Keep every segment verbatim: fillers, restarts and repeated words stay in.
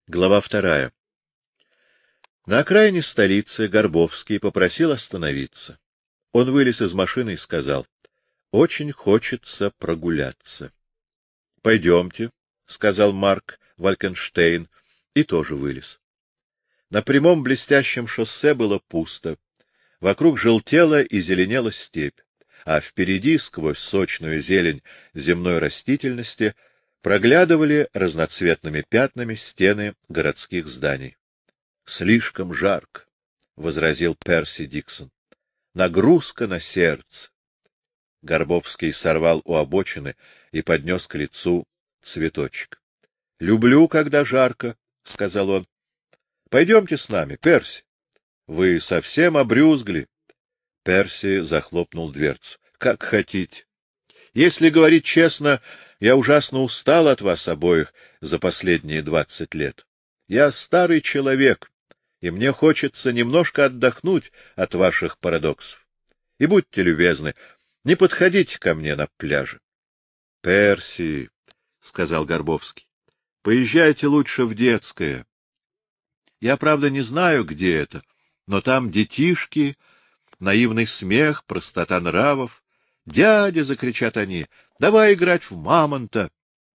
Глава вторая. На окраине столицы Горбовский попросил остановиться. Он вылез из машины и сказал: — Очень хочется прогуляться. — Пойдемте, — сказал Марк Валькенштейн, и тоже вылез. На прямом блестящем шоссе было пусто. Вокруг желтела и зеленела степь, а впереди, сквозь сочную зелень земной растительности, проглядывали разноцветными пятнами стены городских зданий. — Слишком жарко, — возразил Перси Диксон. — Нагрузка на сердце. Горбовский сорвал у обочины и поднес к лицу цветочек. — Люблю, когда жарко, — сказал он. — Пойдемте с нами, Перси. Вы совсем обрюзгли. Перси захлопнул дверцу. — Как хотите. Если говорить честно, я ужасно устал от вас обоих за последние двадцать лет. Я старый человек, и мне хочется немножко отдохнуть от ваших парадоксов. И будьте любезны, не подходите ко мне на пляже. — Перси, — сказал Горбовский, — поезжайте лучше в детское. Я, правда, не знаю, где это, но там детишки, наивный смех, простота нравов. — Дядя, — закричат они, — давай играть в мамонта.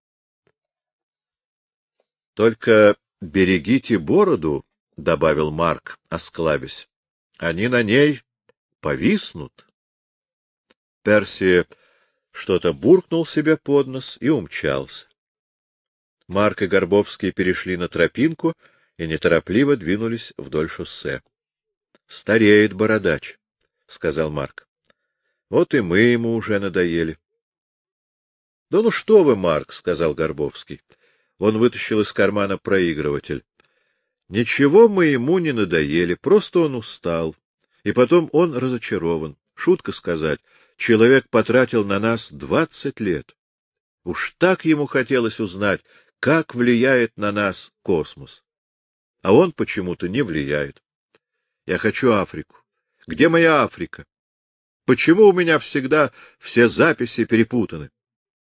— Только берегите бороду, — добавил Марк, осклабясь. — Они на ней повиснут. Перси что-то буркнул себе под нос и умчался. Марк и Горбовский перешли на тропинку и неторопливо двинулись вдоль шоссе. — Стареет бородач, — сказал Марк. — Вот и мы ему уже надоели. — Да ну что вы, Марк, — сказал Горбовский. Он вытащил из кармана проигрыватель. — Ничего мы ему не надоели, просто он устал. И потом он разочарован. Шутка сказать, человек потратил на нас двадцать лет. Уж так ему хотелось узнать, как влияет на нас космос. А он почему-то не влияет. Я хочу Африку. Где моя Африка? Почему у меня всегда все записи перепутаны?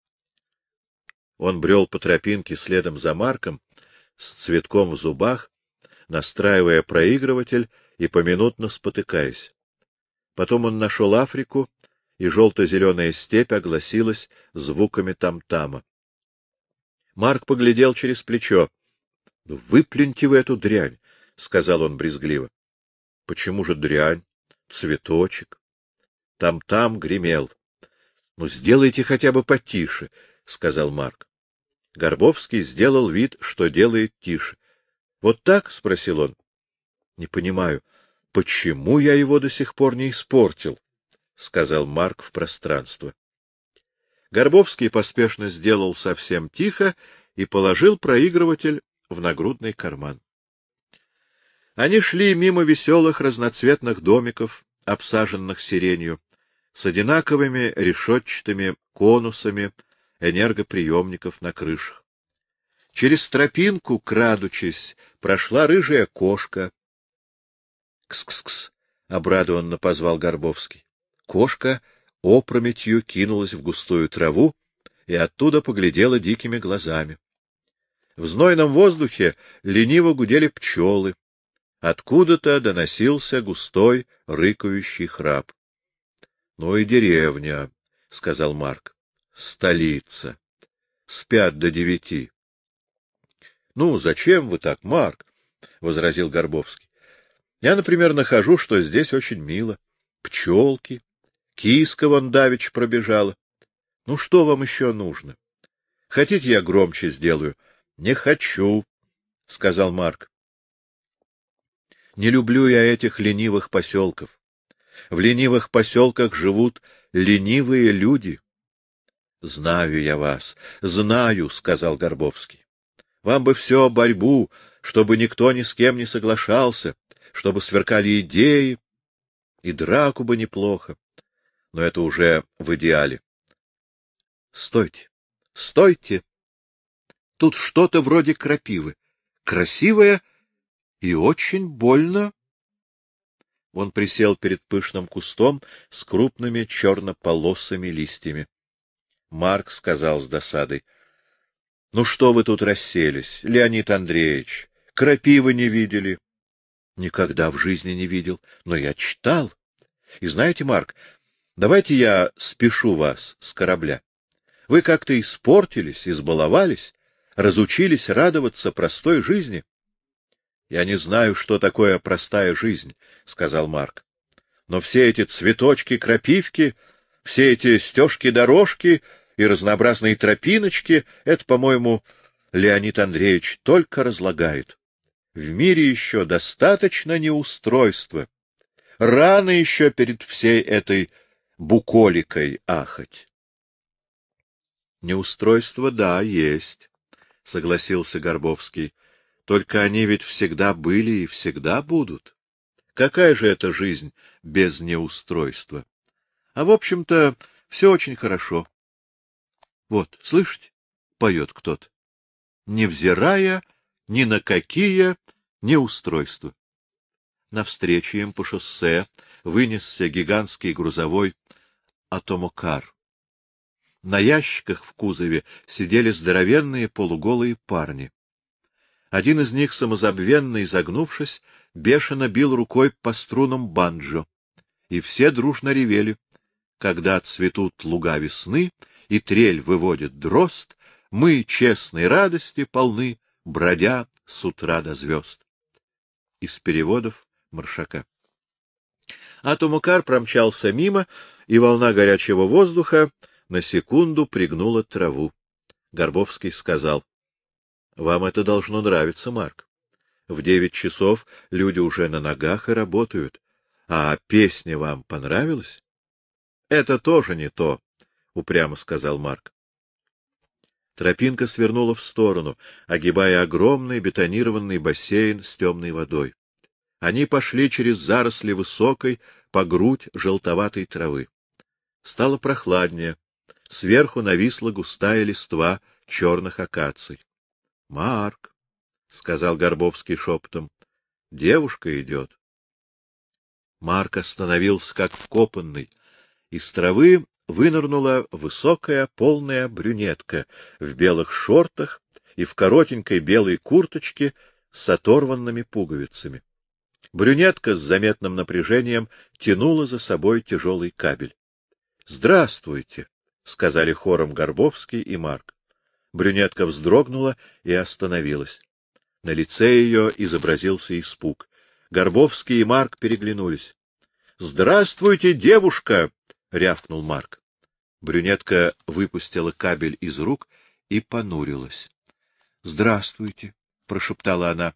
Он брел по тропинке следом за Марком, с цветком в зубах, настраивая проигрыватель и поминутно спотыкаясь. Потом он нашел Африку, и желто-зеленая степь огласилась звуками там-тама. Марк поглядел через плечо. — Выплюньте вы эту дрянь, — сказал он брезгливо. — Почему же дрянь? Цветочек. Там-там гремел. — Ну, сделайте хотя бы потише, — сказал Марк. Горбовский сделал вид, что делает тише. — Вот так? — спросил он. — Не понимаю, почему я его до сих пор не испортил? — сказал Марк в пространство. Горбовский поспешно сделал совсем тихо и положил проигрыватель в нагрудный карман. Они шли мимо веселых разноцветных домиков, обсаженных сиренью, с одинаковыми решетчатыми конусами энергоприемников на крышах. Через тропинку, крадучись, прошла рыжая кошка. «Кс-кс-кс!» — обрадованно позвал Горбовский. Кошка опрометью кинулась в густую траву и оттуда поглядела дикими глазами. В знойном воздухе лениво гудели пчелы. Откуда-то доносился густой рыкающий храп. — Ну и деревня, — сказал Марк. — Столица. Спят до девяти. — Ну, зачем вы так, Марк? — возразил Горбовский. — Я, например, нахожу, что здесь очень мило. Пчелки, киска вон давеча пробежала. Ну, что вам еще нужно? Хотите, я громче сделаю? — Не хочу, — сказал Марк. — Не люблю я этих ленивых поселков. В ленивых поселках живут ленивые люди. — Знаю я вас, знаю, — сказал Горбовский. — Вам бы все борьбу, чтобы никто ни с кем не соглашался, чтобы сверкали идеи, и драку бы неплохо. Но это уже в идеале. — Стойте, стойте! Тут что-то вроде крапивы. Красивое и очень больно. Он присел перед пышным кустом с крупными чернополосыми листьями. Марк сказал с досадой: — Ну что вы тут расселись, Леонид Андреевич? крапивы не видели? — Никогда в жизни не видел, но я читал. И знаете, Марк, давайте я спешу вас с корабля. Вы как-то испортились, избаловались, разучились радоваться простой жизни. — Я не знаю, что такое простая жизнь, — сказал Марк. — Но все эти цветочки-крапивки, все эти стежки-дорожки и разнообразные тропиночки — это, по-моему, Леонид Андреевич только разлагает. В мире еще достаточно неустройства. Рано еще перед всей этой буколикой ахать. — Неустройство, да, есть, — согласился Горбовский. — Только они ведь всегда были и всегда будут. Какая же это жизнь без неустройства? А, в общем-то, все очень хорошо. Вот, слышите, поет кто-то. Невзирая ни на какие неустройства. Навстречу им по шоссе вынесся гигантский грузовой атомокар. На ящиках в кузове сидели здоровенные полуголые парни. Один из них, самозабвенно изогнувшись, бешено бил рукой по струнам банджо, и все дружно ревели. Когда цветут луга весны, и трель выводит дрозд, мы честной радости полны, бродя с утра до звезд. Из переводов Маршака. Атомокар промчался мимо, и волна горячего воздуха на секунду пригнула траву. Горбовский сказал: — Вам это должно нравиться, Марк. В девять часов люди уже на ногах и работают. А песня вам понравилась? — Это тоже не то, — упрямо сказал Марк. Тропинка свернула в сторону, огибая огромный бетонированный бассейн с темной водой. Они пошли через заросли высокой, по грудь желтоватой травы. Стало прохладнее. Сверху нависла густая листва черных акаций. — Марк, — сказал Горбовский шепотом, — девушка идет. Марк остановился, как вкопанный. Из травы вынырнула высокая полная брюнетка в белых шортах и в коротенькой белой курточке с оторванными пуговицами. Брюнетка с заметным напряжением тянула за собой тяжелый кабель. — Здравствуйте, — сказали хором Горбовский и Марк. Брюнетка вздрогнула и остановилась. На лице ее изобразился испуг. Горбовский и Марк переглянулись. — Здравствуйте, девушка! — рявкнул Марк. Брюнетка выпустила кабель из рук и понурилась. — Здравствуйте! — прошептала она.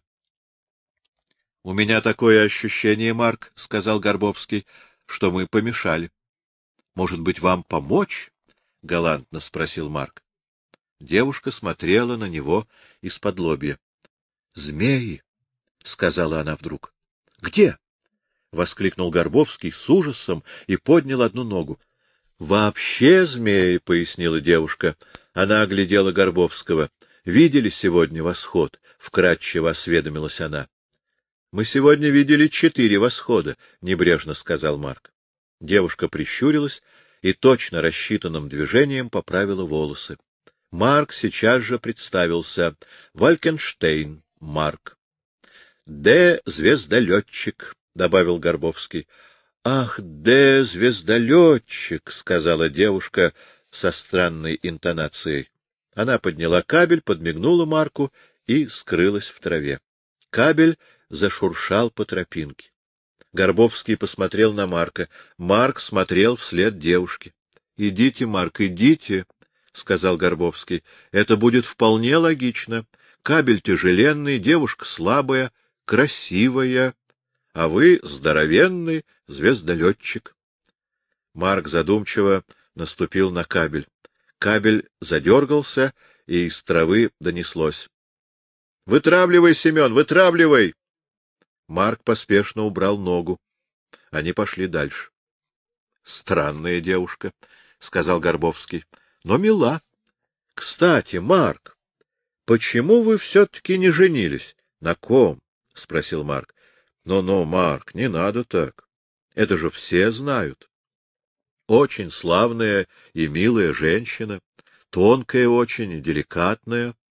— У меня такое ощущение, Марк, — сказал Горбовский, — что мы помешали. — Может быть, вам помочь? — галантно спросил Марк. Девушка смотрела на него из-под лобья. — Змеи! — сказала она вдруг. — Где? — воскликнул Горбовский с ужасом и поднял одну ногу. — Вообще змеи, — пояснила девушка. Она оглядела Горбовского. — Видели сегодня восход? — вкратчиво осведомилась она. — Мы сегодня видели четыре восхода, — небрежно сказал Марк. Девушка прищурилась и точно рассчитанным движением поправила волосы. Марк сейчас же представился. Валькенштейн Марк. — Д. Звездолетчик, — добавил Горбовский. — Ах, Д. Звездолетчик, — сказала девушка со странной интонацией. Она подняла кабель, подмигнула Марку и скрылась в траве. Кабель зашуршал по тропинке. Горбовский посмотрел на Марка. Марк смотрел вслед девушке. — Идите, Марк, идите, — сказал Горбовский. — Это будет вполне логично. Кабель тяжеленный, девушка слабая, красивая, а вы здоровенный звездолетчик. Марк задумчиво наступил на кабель. Кабель задергался, и из травы донеслось: — Вытравливай, Семен, вытравливай! Марк поспешно убрал ногу. Они пошли дальше. — Странная девушка, — сказал Горбовский, — но мила. — Кстати, Марк, почему вы все-таки не женились? — На ком? — спросил Марк. «Ну — Ну-ну, Марк, не надо так. Это же все знают. Очень славная и милая женщина, тонкая очень и деликатная.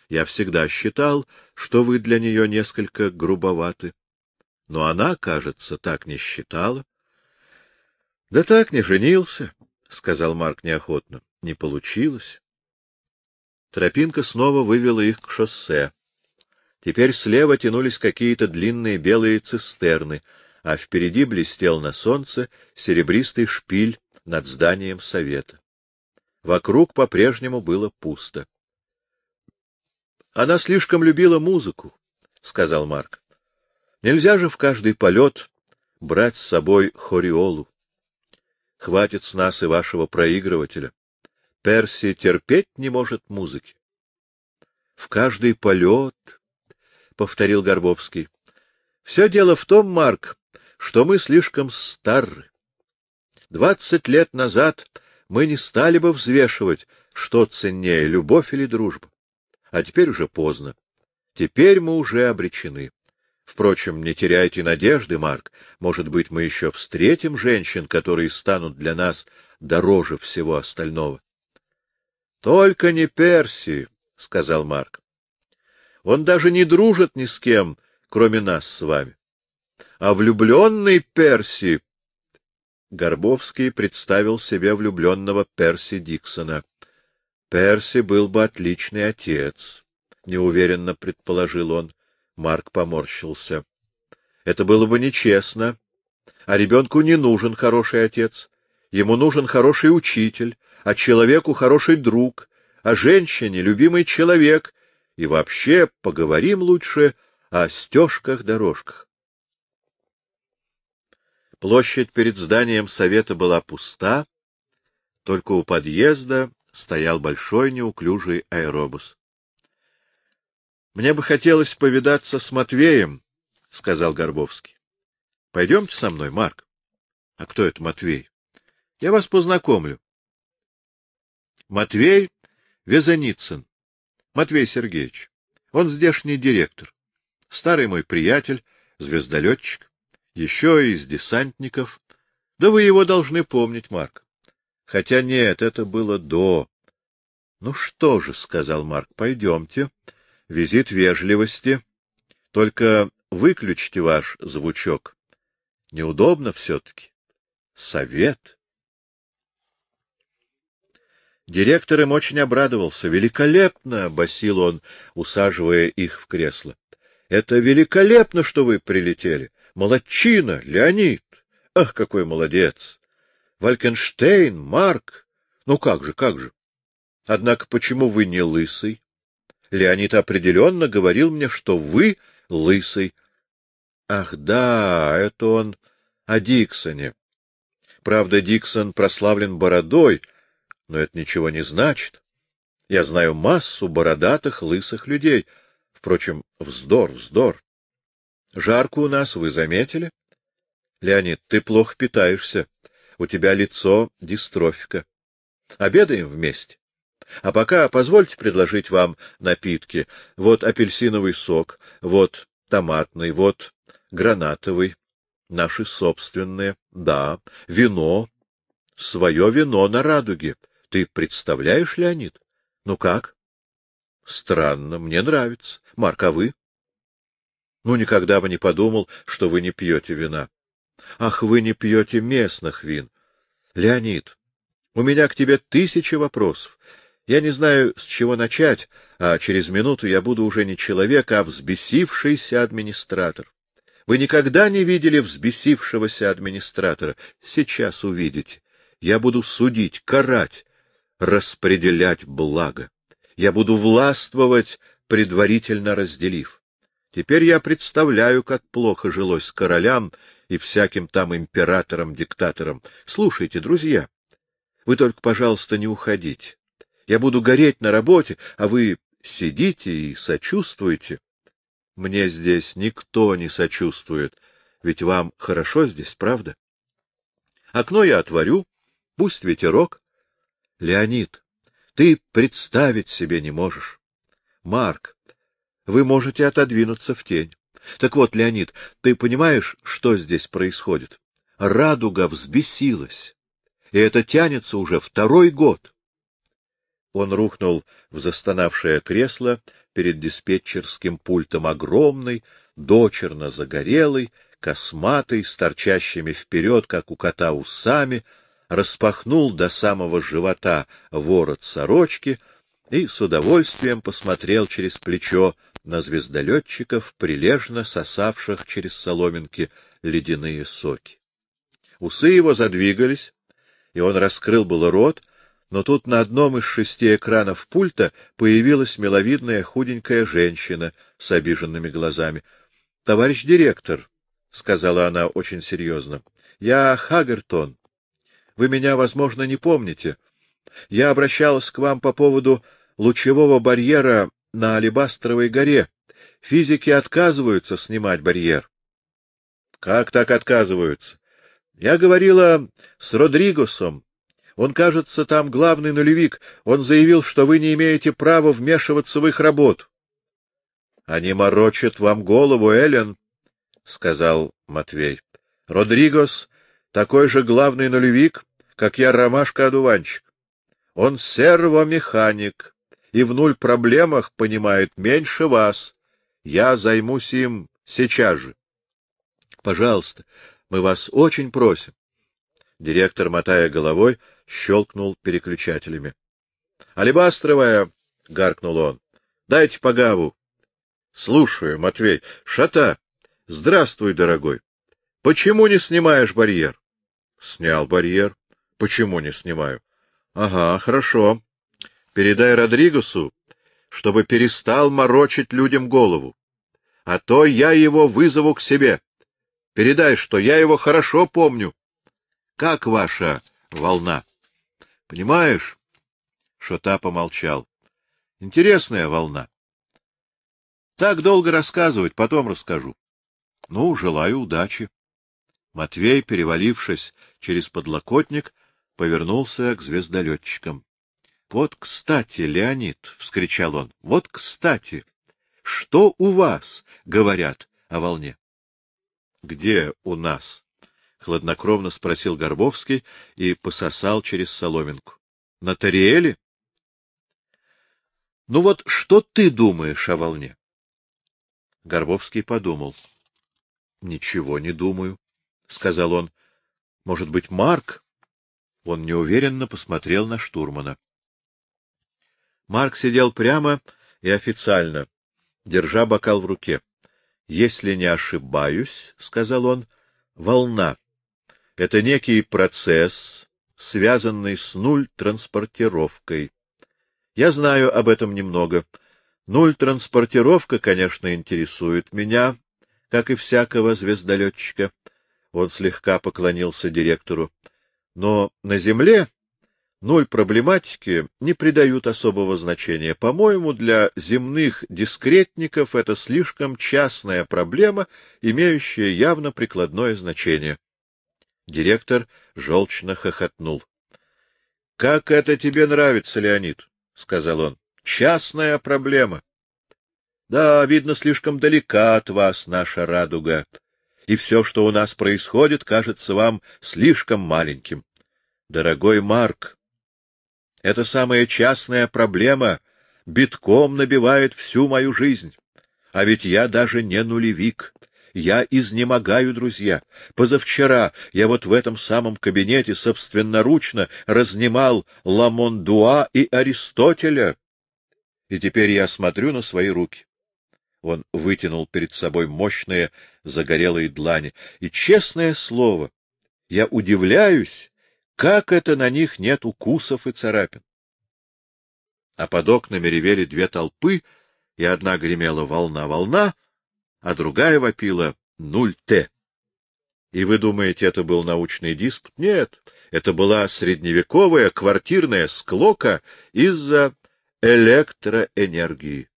Я всегда считал, что вы для нее несколько грубоваты. Но она, кажется, так не считала. — Да так, не женился, — сказал Марк неохотно. — Не получилось. Тропинка снова вывела их к шоссе. Теперь слева тянулись какие-то длинные белые цистерны, а впереди блестел на солнце серебристый шпиль над зданием совета. Вокруг по-прежнему было пусто. — Она слишком любила музыку, — сказал Марк. — Нельзя же в каждый полет брать с собой хориолу. Хватит с нас и вашего проигрывателя. Перси терпеть не может музыки. — В каждый полет, — повторил Горбовский. — Все дело в том, Марк, что мы слишком стары. Двадцать лет назад мы не стали бы взвешивать, что ценнее, любовь или дружба. А теперь уже поздно. Теперь мы уже обречены. Впрочем, не теряйте надежды, Марк. Может быть, мы еще встретим женщин, которые станут для нас дороже всего остального. — Только не Перси, — сказал Марк. — Он даже не дружит ни с кем, кроме нас с вами. А влюбленный Перси... Горбовский представил себе влюбленного Перси Диксона. Перси был бы отличный отец, — неуверенно предположил он. Марк поморщился. Это было бы нечестно. А ребенку не нужен хороший отец. Ему нужен хороший учитель, а человеку хороший друг, а женщине любимый человек. И вообще поговорим лучше о стежках-дорожках. Площадь перед зданием совета была пуста, только у подъезда стоял большой неуклюжий аэробус. — Мне бы хотелось повидаться с Матвеем, — сказал Горбовский. — Пойдемте со мной, Марк. — А кто это Матвей? — Я вас познакомлю. — Матвей Везеницын. Матвей Сергеевич. Он здешний директор. Старый мой приятель, звездолетчик. Еще из десантников. Да вы его должны помнить, Марк. Хотя нет, это было до. — Ну что же, — сказал Марк, — пойдемте. Визит вежливости. Только выключите ваш звучок. Неудобно все-таки. Совет. Директор им очень обрадовался. Великолепно, — басил он, усаживая их в кресло. — Это великолепно, что вы прилетели. Молодчина, Леонид. Ах, какой молодец. Валькенштейн, Марк. Ну как же, как же. Однако почему вы не лысый? Леонид определенно говорил мне, что вы лысый. Ах, да, это он о Диксоне. Правда, Диксон прославлен бородой, но это ничего не значит. Я знаю массу бородатых, лысых людей. Впрочем, вздор, вздор. Жарко у нас, вы заметили? Леонид, ты плохо питаешься. У тебя лицо дистрофика. Обедаем вместе. А пока позвольте предложить вам напитки. Вот апельсиновый сок, вот томатный, вот гранатовый. Наши собственные. Да, вино. Свое вино на радуге. Ты представляешь, Леонид? Ну как? Странно, мне нравится. Марк, а вы? Ну, никогда бы не подумал, что вы не пьете вина. Ах, вы не пьете местных вин. Леонид, у меня к тебе тысячи вопросов. Я не знаю, с чего начать, а через минуту я буду уже не человек, а взбесившийся администратор. Вы никогда не видели взбесившегося администратора? Сейчас увидите. Я буду судить, карать, распределять благо. Я буду властвовать, предварительно разделив. Теперь я представляю, как плохо жилось королям и всяким там императорам-диктаторам. Слушайте, друзья, вы только, пожалуйста, не уходите. Я буду гореть на работе, а вы сидите и сочувствуете. Мне здесь никто не сочувствует, ведь вам хорошо здесь, правда? Окно я отворю, пусть ветерок. Леонид, ты представить себе не можешь. Марк, вы можете отодвинуться в тень. Так вот, Леонид, ты понимаешь, что здесь происходит? Радуга взбесилась, и это тянется уже второй год. Он рухнул в застонавшее кресло перед диспетчерским пультом, огромный, дочерно загорелый, косматый, с торчащими вперед, как у кота, усами, распахнул до самого живота ворот сорочки и с удовольствием посмотрел через плечо на звездолетчиков, прилежно сосавших через соломинки ледяные соки. Усы его задвигались, и он раскрыл было рот, но тут на одном из шести экранов пульта появилась миловидная худенькая женщина с обиженными глазами. — Товарищ директор, — сказала она очень серьезно, — я Хаггертон. Вы меня, возможно, не помните. Я обращалась к вам по поводу лучевого барьера на Алебастровой горе. Физики отказываются снимать барьер. — Как так отказываются? Я говорила с Родригосом. Он, кажется, там главный нулевик. Он заявил, что вы не имеете права вмешиваться в их работу. — Они морочат вам голову, Эллен, — сказал Матвей. — Родригос такой же главный нулевик, как я ромашка-одуванчик. Он сервомеханик и в нуль проблемах понимает меньше вас. Я займусь им сейчас же. — Пожалуйста, мы вас очень просим. Директор, мотая головой, щелкнул переключателями. — Алебастровая! — гаркнул он. — Дайте по гаву. — Слушаю, Матвей. — Шата! Здравствуй, дорогой. Почему не снимаешь барьер? — Снял барьер. — Почему не снимаю? — Ага, хорошо. Передай Родригесу, чтобы перестал морочить людям голову. А то я его вызову к себе. Передай, что я его хорошо помню. Как ваша волна? Понимаешь? Шота помолчал. Интересная волна. Так долго рассказывать, потом расскажу. Ну, желаю удачи. Матвей, перевалившись через подлокотник, повернулся к звездолетчикам. — Вот кстати, Леонид, — вскричал он, — вот кстати, что у вас говорят о волне? — Где у нас? — хладнокровно спросил Горбовский и пососал через соломинку. — На Тариэле? — Ну вот что ты думаешь о волне? Горбовский подумал. — Ничего не думаю, — сказал он. — Может быть, Марк? Он неуверенно посмотрел на штурмана. Марк сидел прямо и официально, держа бокал в руке. — Если не ошибаюсь, — сказал он, — волна — это некий процесс, связанный с нуль-транспортировкой. Я знаю об этом немного. Нуль-транспортировка, конечно, интересует меня, как и всякого звездолетчика. Он слегка поклонился директору. Но на Земле нуль проблематики не придают особого значения. По-моему, для земных дискретников это слишком частная проблема, имеющая явно прикладное значение. Директор желчно хохотнул. — Как это тебе нравится, Леонид? — сказал он. — Частная проблема. Да, видно, слишком далека от вас наша радуга, и все, что у нас происходит, кажется вам слишком маленьким. Дорогой Марк, эта самая частная проблема битком набивает всю мою жизнь. А ведь я даже не нулевик. Я изнемогаю, друзья. Позавчера я вот в этом самом кабинете собственноручно разнимал Ламондуа и Аристотеля. И теперь я смотрю на свои руки. Он вытянул перед собой мощные загорелые длани. И, честное слово, я удивляюсь, как это на них нет укусов и царапин. А под окнами ревели две толпы, и одна гремела «Волна-волна», а другая вопила «Нуль-Т». И вы думаете, это был научный диспут? Нет, это была средневековая квартирная склока из-за электроэнергии.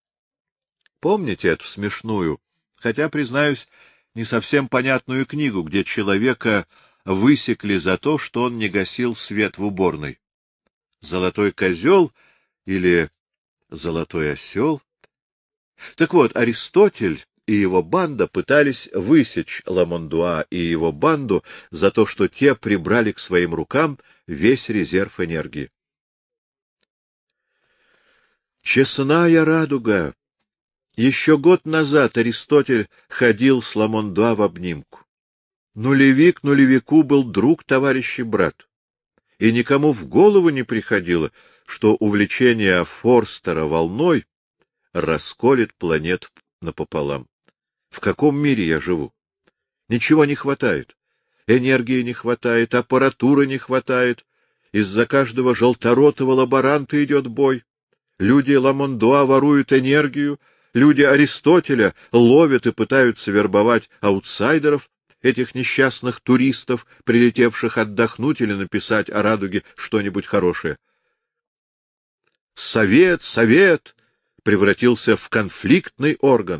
Помните эту смешную, хотя, признаюсь, не совсем понятную книгу, где человека высекли за то, что он не гасил свет в уборной? Золотой козел или золотой осел? Так вот, Аристотель и его банда пытались высечь Ламондуа и его банду за то, что те прибрали к своим рукам весь резерв энергии. Честная радуга! Еще год назад Аристотель ходил с Ламон-два в обнимку. Нулевик нулевику был друг, товарищ и брат. И никому в голову не приходило, что увлечение Форстера волной расколет планету напополам. В каком мире я живу? Ничего не хватает. Энергии не хватает, аппаратуры не хватает. Из-за каждого желторотого лаборанта идет бой. Люди Ламон-два воруют энергию, люди Аристотеля ловят и пытаются вербовать аутсайдеров, этих несчастных туристов, прилетевших отдохнуть или написать о радуге что-нибудь хорошее. Совет, совет превратился в конфликтный орган.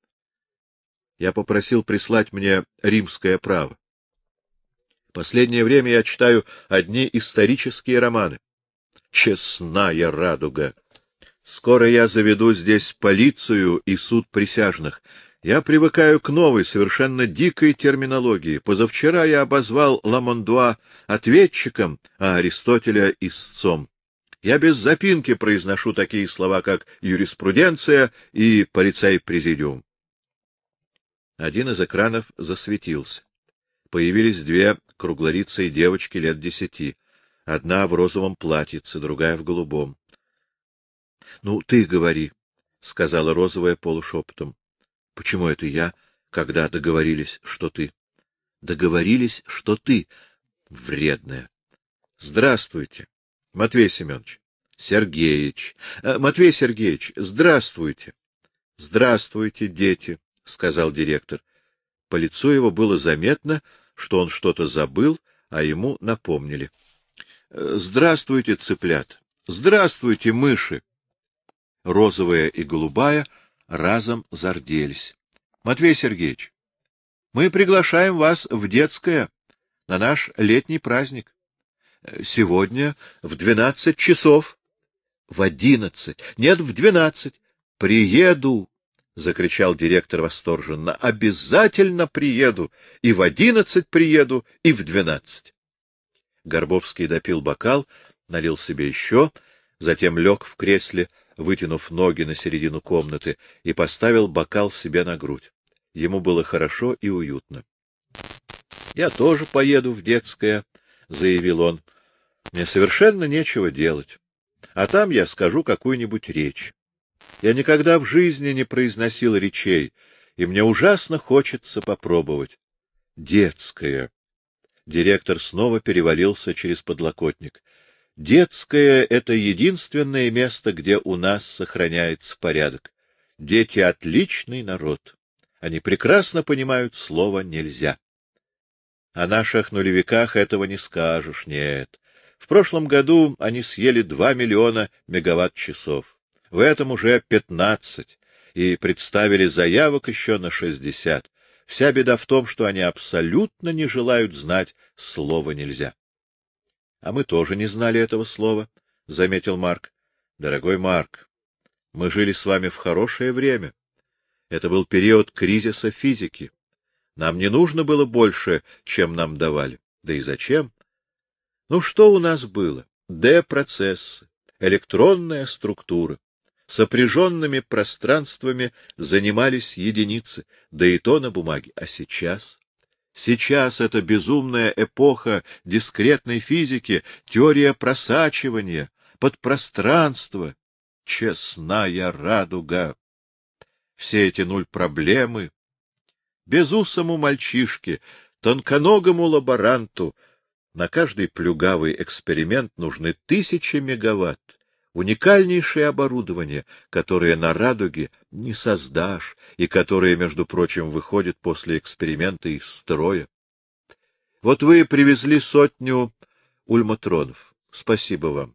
Я попросил прислать мне римское право. Последнее время я читаю одни исторические романы. Честная радуга! Скоро я заведу здесь полицию и суд присяжных. Я привыкаю к новой, совершенно дикой терминологии. Позавчера я обозвал Ламон-два ответчиком, а Аристотеля — истцом. Я без запинки произношу такие слова, как юриспруденция и полицей-президиум. Один из экранов засветился. Появились две круглолицые девочки лет десяти. Одна в розовом платьице, другая в голубом. — Ну, ты говори, — сказала розовая полушепотом. — Почему это я, когда договорились, что ты? — Договорились, что ты, вредная. — Здравствуйте, Матвей Семенович. — Сергеич. Э, Матвей Сергеевич, здравствуйте. — Здравствуйте, дети, — сказал директор. По лицу его было заметно, что он что-то забыл, а ему напомнили. — Здравствуйте, цыплята. Здравствуйте, мыши. Розовая и голубая разом зарделись. — Матвей Сергеевич, мы приглашаем вас в детское на наш летний праздник. Сегодня в двенадцать часов. — В одиннадцать. Нет, в двенадцать. — Приеду! — закричал директор восторженно. — Обязательно приеду! И в одиннадцать приеду, и в двенадцать. Горбовский допил бокал, налил себе еще, затем лег в кресле, вытянув ноги на середину комнаты, и поставил бокал себе на грудь. Ему было хорошо и уютно. — Я тоже поеду в детское, — заявил он. — Мне совершенно нечего делать. А там я скажу какую-нибудь речь. Я никогда в жизни не произносил речей, и мне ужасно хочется попробовать. Детское. Директор снова перевалился через подлокотник. Детское — это единственное место, где у нас сохраняется порядок. Дети — отличный народ. Они прекрасно понимают слово «нельзя». О наших нулевиках этого не скажешь, нет. В прошлом году они съели два миллиона мегаватт-часов. В этом уже пятнадцать, и представили заявок еще на шестьдесят. Вся беда в том, что они абсолютно не желают знать слово «нельзя». — А мы тоже не знали этого слова, — заметил Марк. — Дорогой Марк, мы жили с вами в хорошее время. Это был период кризиса физики. Нам не нужно было больше, чем нам давали. Да и зачем? Ну, что у нас было? Д-процессы, электронная структура. Сопряженными пространствами занимались единицы, да и то на бумаге. А сейчас? Сейчас эта безумная эпоха дискретной физики, теория просачивания, подпространство, честная радуга. Все эти нуль проблемы. Безусому мальчишке, тонконогому лаборанту на каждый плюгавый эксперимент нужны тысячи мегаватт. Уникальнейшее оборудование, которое на радуге не создашь и которое, между прочим, выходит после эксперимента из строя. Вот вы привезли сотню ульматронов. Спасибо вам.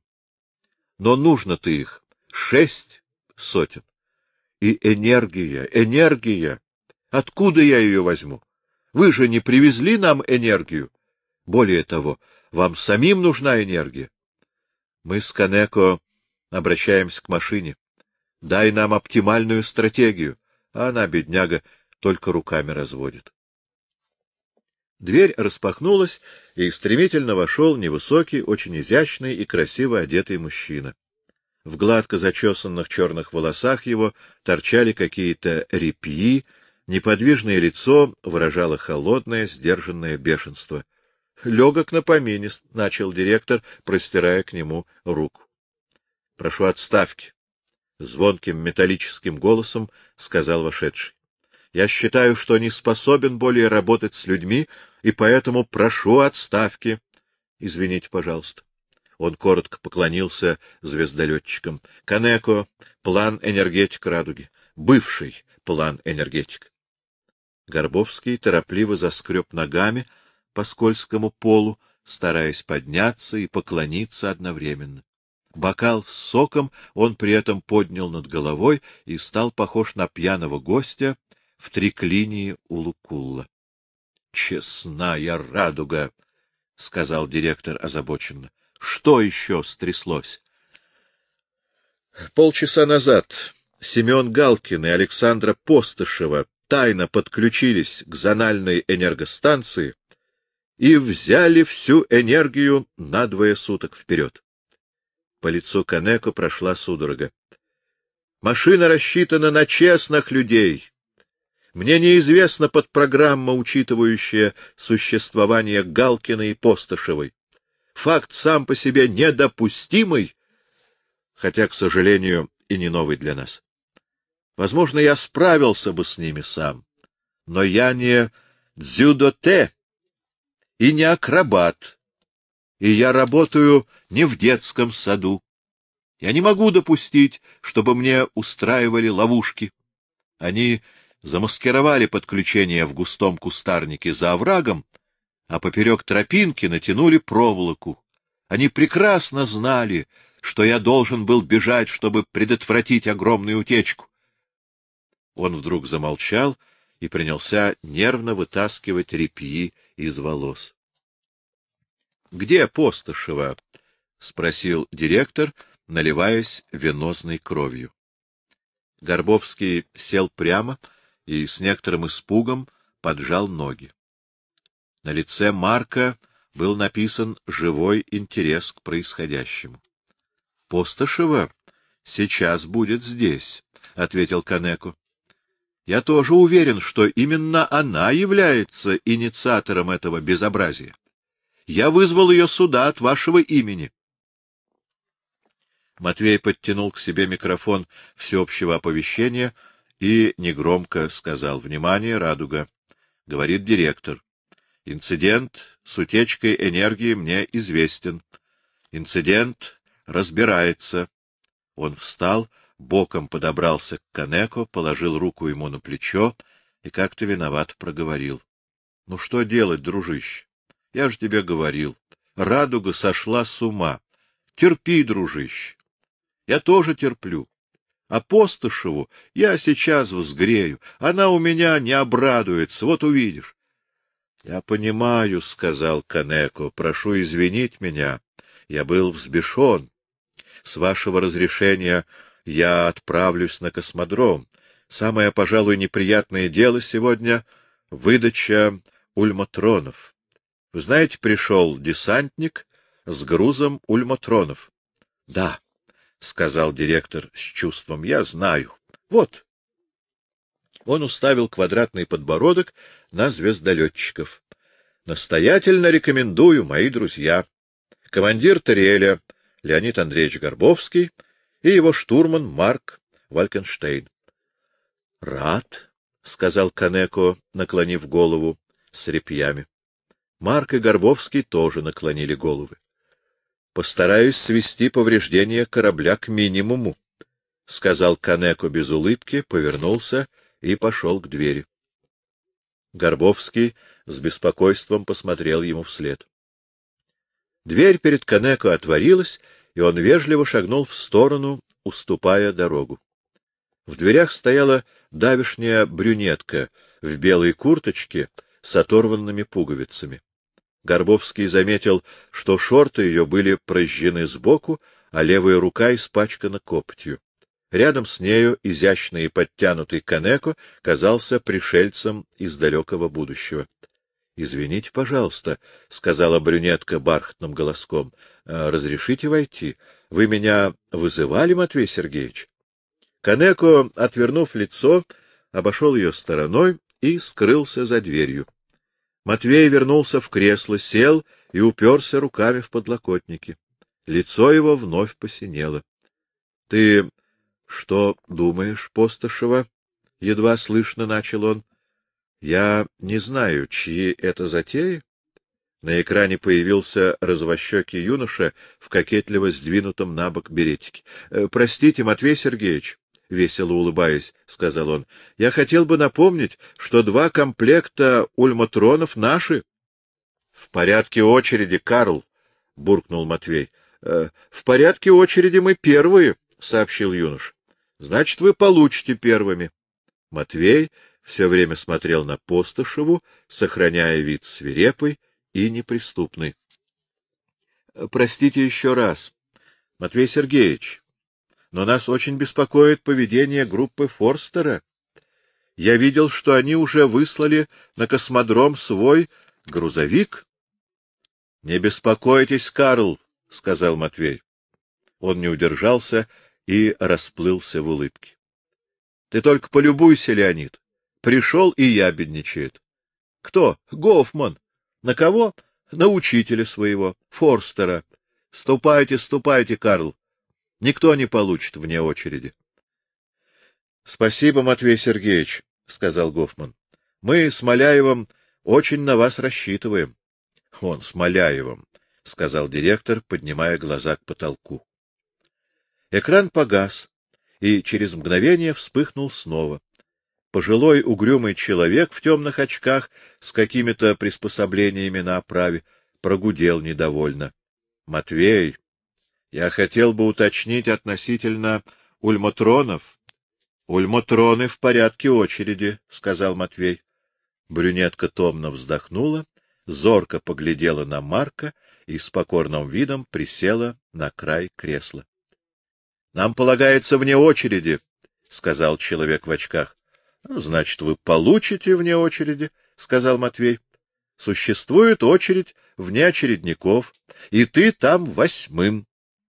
Но нужно-то их шесть сотен. И энергия, энергия. Откуда я ее возьму? Вы же не привезли нам энергию. Более того, вам самим нужна энергия. Мы с Канеко обращаемся к машине. Дай нам оптимальную стратегию, а она, бедняга, только руками разводит. Дверь распахнулась, и стремительно вошел невысокий, очень изящный и красиво одетый мужчина. В гладко зачесанных черных волосах его торчали какие-то репьи, неподвижное лицо выражало холодное, сдержанное бешенство. — Легок на помине, — начал директор, простирая к нему руку. — Прошу отставки, — звонким металлическим голосом сказал вошедший. — Я считаю, что не способен более работать с людьми, и поэтому прошу отставки. Извините, пожалуйста. Он коротко поклонился звездолетчикам. — Канеко, план энергетик Радуги. Бывший план энергетик. Горбовский торопливо заскреб ногами по скользкому полу, стараясь подняться и поклониться одновременно. Бокал с соком он при этом поднял над головой и стал похож на пьяного гостя в триклинии у Лукулла. — Честная радуга! — сказал директор озабоченно. — Что еще стряслось? Полчаса назад Семен Галкин и Александра Постышева тайно подключились к зональной энергостанции и взяли всю энергию на двое суток вперед. По лицу Канеко прошла судорога. Машина рассчитана на честных людей. Мне неизвестна подпрограмма, учитывающая существование Галкина и Постышевой. Факт сам по себе недопустимый, хотя, к сожалению, и не новый для нас. Возможно, я справился бы с ними сам, но я не дзюдоте и не акробат, и я работаю не в детском саду. Я не могу допустить, чтобы мне устраивали ловушки. Они замаскировали подключение в густом кустарнике за оврагом, а поперек тропинки натянули проволоку. Они прекрасно знали, что я должен был бежать, чтобы предотвратить огромную утечку. Он вдруг замолчал и принялся нервно вытаскивать репьи из волос. — Где Постышева? — спросил директор, наливаясь венозной кровью. Горбовский сел прямо и с некоторым испугом поджал ноги. На лице Марка был написан живой интерес к происходящему. — Постышева сейчас будет здесь, — ответил Канеко. — Я тоже уверен, что именно она является инициатором этого безобразия. Я вызвал ее сюда от вашего имени. Матвей подтянул к себе микрофон всеобщего оповещения и негромко сказал: — Внимание, Радуга! — говорит директор. — Инцидент с утечкой энергии мне известен. Инцидент разбирается. Он встал, боком подобрался к Канеко, положил руку ему на плечо и как-то виноват проговорил: — Ну что делать, дружище? Я же тебе говорил, Радуга сошла с ума. Терпи, дружище. Я тоже терплю. А Постышеву я сейчас взгрею. Она у меня не обрадуется, вот увидишь. — Я понимаю, — сказал Канеко, — прошу извинить меня. Я был взбешен. С вашего разрешения я отправлюсь на космодром. Самое, пожалуй, неприятное дело сегодня — выдача ульматронов. Вы знаете, пришел десантник с грузом ульматронов. — Да, — сказал директор с чувством, — я знаю. Вот. Он уставил квадратный подбородок на звездолетчиков. — Настоятельно рекомендую, мои друзья. Командир Тариэля Леонид Андреевич Горбовский и его штурман Марк Валькенштейн. — Рад, — сказал Канеко, наклонив голову с репьями. Марк и Горбовский тоже наклонили головы. — Постараюсь свести повреждения корабля к минимуму, — сказал Канеко без улыбки, повернулся и пошел к двери. Горбовский с беспокойством посмотрел ему вслед. Дверь перед Канеко отворилась, и он вежливо шагнул в сторону, уступая дорогу. В дверях стояла давешняя брюнетка в белой курточке с оторванными пуговицами. Горбовский заметил, что шорты ее были прожжены сбоку, а левая рука испачкана копотью. Рядом с нею изящный и подтянутый Канеко казался пришельцем из далекого будущего. — Извините, пожалуйста, — сказала брюнетка бархатным голоском. — Разрешите войти? Вы меня вызывали, Матвей Сергеевич? Канеко, отвернув лицо, обошел ее стороной и скрылся за дверью. Матвей вернулся в кресло, сел и уперся руками в подлокотники. Лицо его вновь посинело. — Ты что думаешь, Постышева? — едва слышно начал он. — Я не знаю, чьи это затеи. На экране появился розовощекий юноша в кокетливо сдвинутом на бок беретике. — Простите, Матвей Сергеевич, — весело улыбаясь, сказал он, — я хотел бы напомнить, что два комплекта ульмотронов наши. — В порядке очереди, Карл, — буркнул Матвей. — В порядке очереди мы первые, — сообщил юноша. — Значит, вы получите первыми. Матвей все время смотрел на Постышеву, сохраняя вид свирепый и неприступный. — Простите еще раз, Матвей Сергеевич, но нас очень беспокоит поведение группы Форстера. Я видел, что они уже выслали на космодром свой грузовик. — Не беспокойтесь, Карл, — сказал Матвей. Он не удержался и расплылся в улыбке. — Ты только полюбуйся, Леонид. Пришел и ябедничает. — Кто? — Гофман. — На кого? — На учителя своего, Форстера. — Ступайте, ступайте, Карл. Никто не получит вне очереди. — Спасибо, Матвей Сергеевич, — сказал Гофман. — Мы с Маляевым очень на вас рассчитываем. — Он с Маляевым, — сказал директор, поднимая глаза к потолку. Экран погас, и через мгновение вспыхнул снова. Пожилой угрюмый человек в темных очках с какими-то приспособлениями на оправе прогудел недовольно. — Матвей, я хотел бы уточнить относительно ульмотронов. — Ульмотроны в порядке очереди, — сказал Матвей. Брюнетка томно вздохнула, зорко поглядела на Марка и с покорным видом присела на край кресла. — Нам полагается вне очереди, — сказал человек в очках. — Значит, вы получите вне очереди, — сказал Матвей. — Существует очередь вне очередников, и ты там восьмым.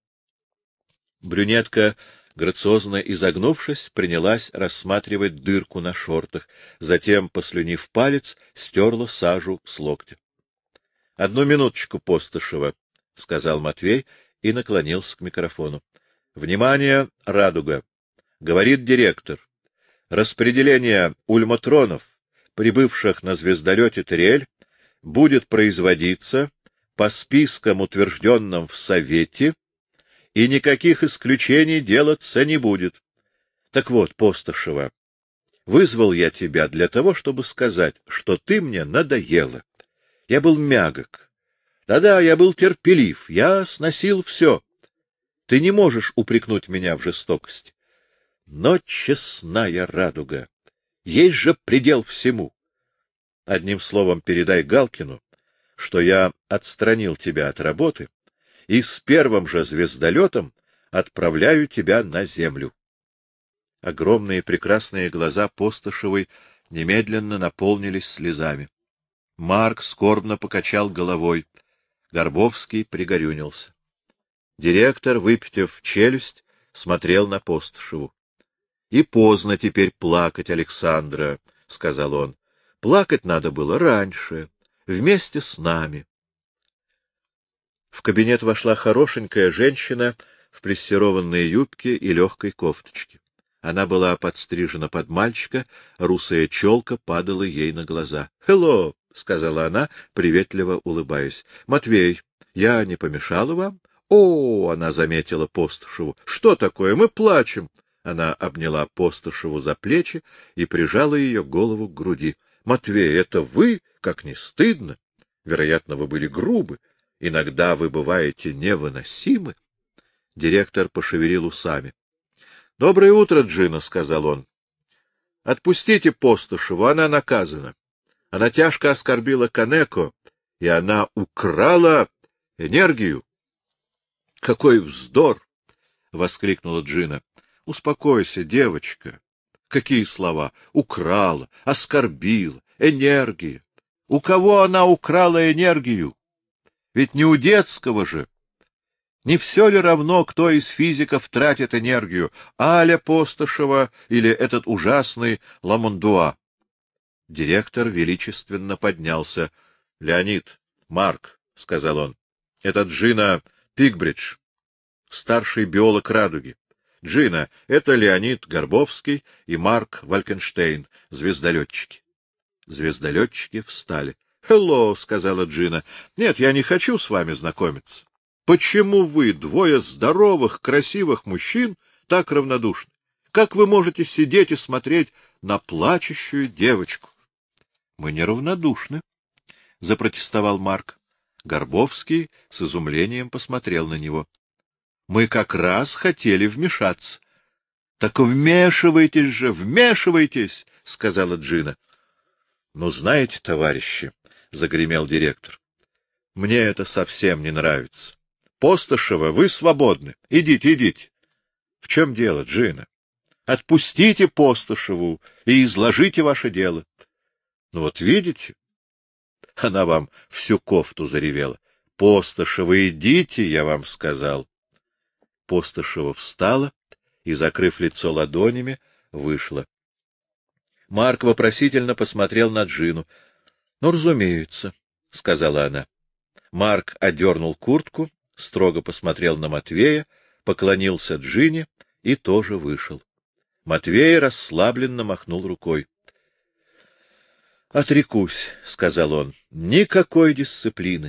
Брюнетка, грациозно изогнувшись, принялась рассматривать дырку на шортах, затем, послюнив палец, стерла сажу с локтя. — Одну минуточку, Постышева, — сказал Матвей и наклонился к микрофону. — Внимание, радуга! — говорит директор. Распределение ульмотронов, прибывших на звездолете Терриэль, будет производиться по спискам, утвержденным в Совете, и никаких исключений делаться не будет. Так вот, Постышева, вызвал я тебя для того, чтобы сказать, что ты мне надоела. Я был мягок. Да-да, я был терпелив, я сносил все. Ты не можешь упрекнуть меня в жестокости. Но честная радуга, есть же предел всему. Одним словом, передай Галкину, что я отстранил тебя от работы и с первым же звездолетом отправляю тебя на землю. Огромные прекрасные глаза Постышевой немедленно наполнились слезами. Марк скорбно покачал головой. Горбовский пригорюнился. Директор, выпитив челюсть, смотрел на Постышеву. — И поздно теперь плакать, Александра, — сказал он. — Плакать надо было раньше, вместе с нами. В кабинет вошла хорошенькая женщина в плессированной юбке и легкой кофточке. Она была подстрижена под мальчика, русая челка падала ей на глаза. — Хелло, — сказала она, приветливо улыбаясь. — Матвей, я не помешала вам? — О, — она заметила Постышеву, — что такое? Мы плачем. Она обняла Постышеву за плечи и прижала ее голову к груди. — Матвей, это вы? Как не стыдно! Вероятно, вы были грубы. Иногда вы бываете невыносимы. Директор пошевелил усами. — Доброе утро, Джина, — сказал он. — Отпустите Постышеву, она наказана. Она тяжко оскорбила Канеко, и она украла энергию. — Какой вздор! — воскликнула Джина. — Успокойся, девочка. Какие слова? Украла, оскорбила, энергия. У кого она украла энергию? Ведь не у детского же. Не все ли равно, кто из физиков тратит энергию, Аля Постышева или этот ужасный Ламондуа? Директор величественно поднялся. — Леонид, Марк, — сказал он, — это Джина Пикбридж, старший биолог «Радуги». Джина — это Леонид Горбовский и Марк Валькенштейн, звездолетчики. Звездолетчики встали. — Хелло, — сказала Джина. — Нет, я не хочу с вами знакомиться. Почему вы, двое здоровых, красивых мужчин, так равнодушны? Как вы можете сидеть и смотреть на плачущую девочку? — Мы не равнодушны, — запротестовал Марк. Горбовский с изумлением посмотрел на него. — Мы как раз хотели вмешаться. — Так вмешивайтесь же, вмешивайтесь, — сказала Джина. — Ну, знаете, товарищи, — загремел директор, — мне это совсем не нравится. Постышева, вы свободны. Идите, идите. В чем дело, Джина? Отпустите Постышеву и изложите ваше дело. Ну вот видите? Она вам всю кофту заревела. Постышева, идите, я вам сказал. Постышева встала и, закрыв лицо ладонями, вышла. Марк вопросительно посмотрел на Джину. — Ну, разумеется, — сказала она. Марк одернул куртку, строго посмотрел на Матвея, поклонился Джине и тоже вышел. Матвей расслабленно махнул рукой. — Отрекусь, — сказал он, — никакой дисциплины.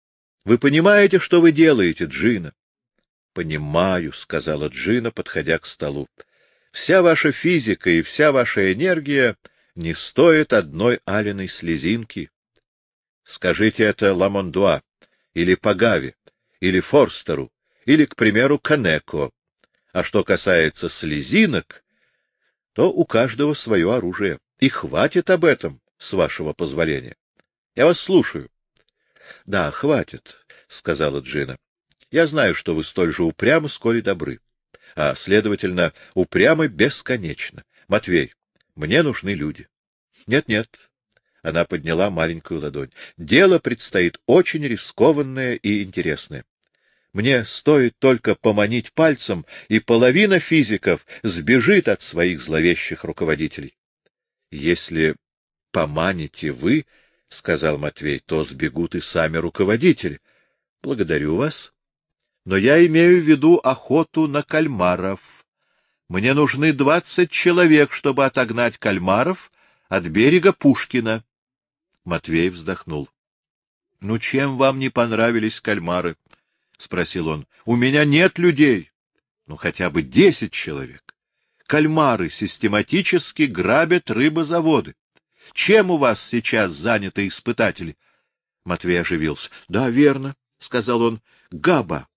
Вы понимаете, что вы делаете, Джина? — Понимаю, — сказала Джина, подходя к столу. — Вся ваша физика и вся ваша энергия не стоят одной Алиной слезинки. Скажите это Ламондуа или Пагаве, или Форстеру, или, к примеру, Канеко. А что касается слезинок, то у каждого свое оружие. И хватит об этом, с вашего позволения. Я вас слушаю. — Да, хватит, — сказала Джина. — Я знаю, что вы столь же упрямы, сколь и добры. А, следовательно, упрямы бесконечно. Матвей, мне нужны люди. Нет, — Нет-нет. Она подняла маленькую ладонь. — Дело предстоит очень рискованное и интересное. Мне стоит только поманить пальцем, и половина физиков сбежит от своих зловещих руководителей. — Если поманите вы, — сказал Матвей, — то сбегут и сами руководители. — Благодарю вас. Но я имею в виду охоту на кальмаров. Мне нужны двадцать человек, чтобы отогнать кальмаров от берега Пушкина. Матвей вздохнул. — Ну, чем вам не понравились кальмары? — спросил он. — У меня нет людей. Ну, хотя бы десять человек. Кальмары систематически грабят рыбозаводы. Чем у вас сейчас заняты испытатели? Матвей оживился. — Да, верно, — сказал он. — Габа.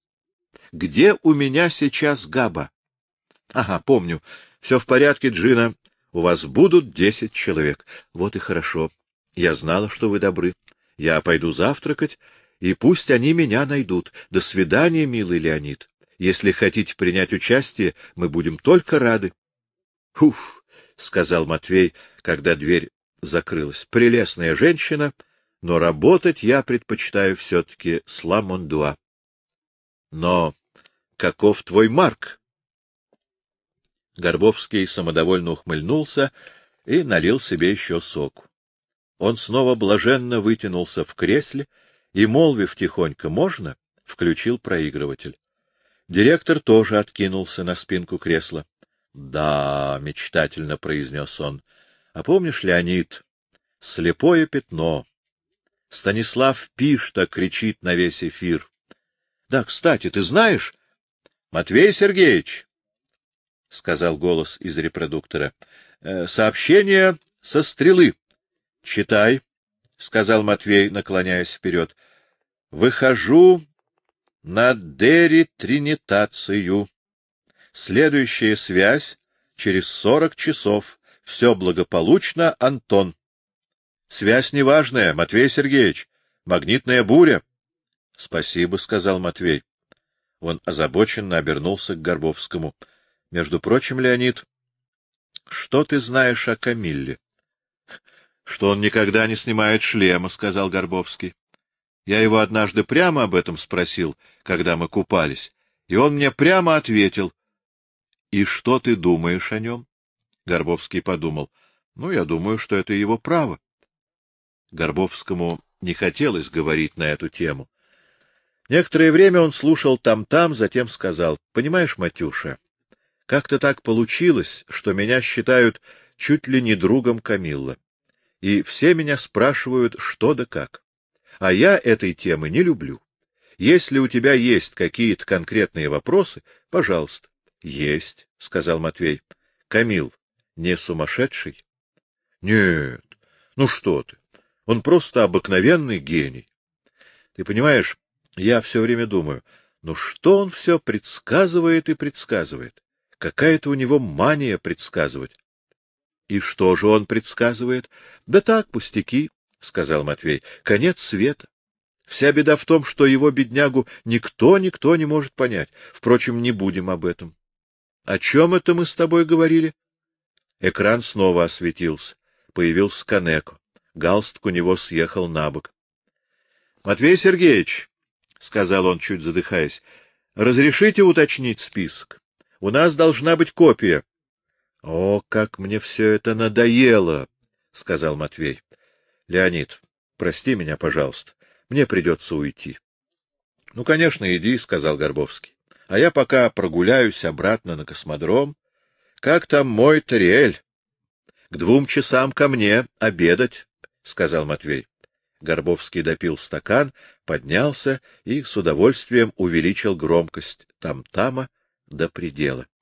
Где у меня сейчас Габа? — Ага, помню. Все в порядке, Джина. У вас будут десять человек. Вот и хорошо. Я знала, что вы добры. Я пойду завтракать, и пусть они меня найдут. До свидания, милый Леонид. Если хотите принять участие, мы будем только рады. — Уф, — сказал Матвей, когда дверь закрылась. — Прелестная женщина, но работать я предпочитаю все-таки с Ламондуа. — Но каков твой Марк? Горбовский самодовольно ухмыльнулся и налил себе еще соку. Он снова блаженно вытянулся в кресле и, молвив тихонько «можно», включил проигрыватель. Директор тоже откинулся на спинку кресла. — Да, — мечтательно произнес он, — а помнишь, Леонид, слепое пятно. Станислав Пишта кричит на весь эфир. — Да, кстати, ты знаешь? — Матвей Сергеевич, — сказал голос из репродуктора, — сообщение со стрелы. — Читай, — сказал Матвей, наклоняясь вперед. — Выхожу на деритринитацию. Следующая связь через сорок часов. Все благополучно, Антон. Связь неважная, Матвей Сергеевич. Магнитная буря. — Спасибо, — сказал Матвей. Он озабоченно обернулся к Горбовскому. — Между прочим, Леонид, что ты знаешь о Камилле? — Что он никогда не снимает шлема, — сказал Горбовский. — Я его однажды прямо об этом спросил, когда мы купались, и он мне прямо ответил. — И что ты думаешь о нем? Горбовский подумал. — Ну, я думаю, что это его право. Горбовскому не хотелось говорить на эту тему. Некоторое время он слушал там-там, затем сказал: — Понимаешь, Матюша, как-то так получилось, что меня считают чуть ли не другом Камилла, и все меня спрашивают, что да как. А я этой темы не люблю. Если у тебя есть какие-то конкретные вопросы, пожалуйста. — Есть, — сказал Матвей. — Камилл не сумасшедший? — Нет, ну что ты, он просто обыкновенный гений. Ты понимаешь, я все время думаю, ну что он все предсказывает и предсказывает? Какая-то у него мания предсказывать. — И что же он предсказывает? — Да так, пустяки, — сказал Матвей. — Конец света. Вся беда в том, что его беднягу никто-никто не может понять. Впрочем, не будем об этом. — О чем это мы с тобой говорили? Экран снова осветился. Появился Канеко. Галстук у него съехал на бок. — Матвей Сергеевич, — сказал он, чуть задыхаясь, — разрешите уточнить список? У нас должна быть копия. — О, как мне все это надоело! — сказал Матвей. — Леонид, прости меня, пожалуйста. Мне придется уйти. — Ну, конечно, иди, — сказал Горбовский. — А я пока прогуляюсь обратно на космодром. Как там мой Тариэль? — К двум часам ко мне обедать, — сказал Матвей. Горбовский допил стакан, поднялся и с удовольствием увеличил громкость там-тама до предела.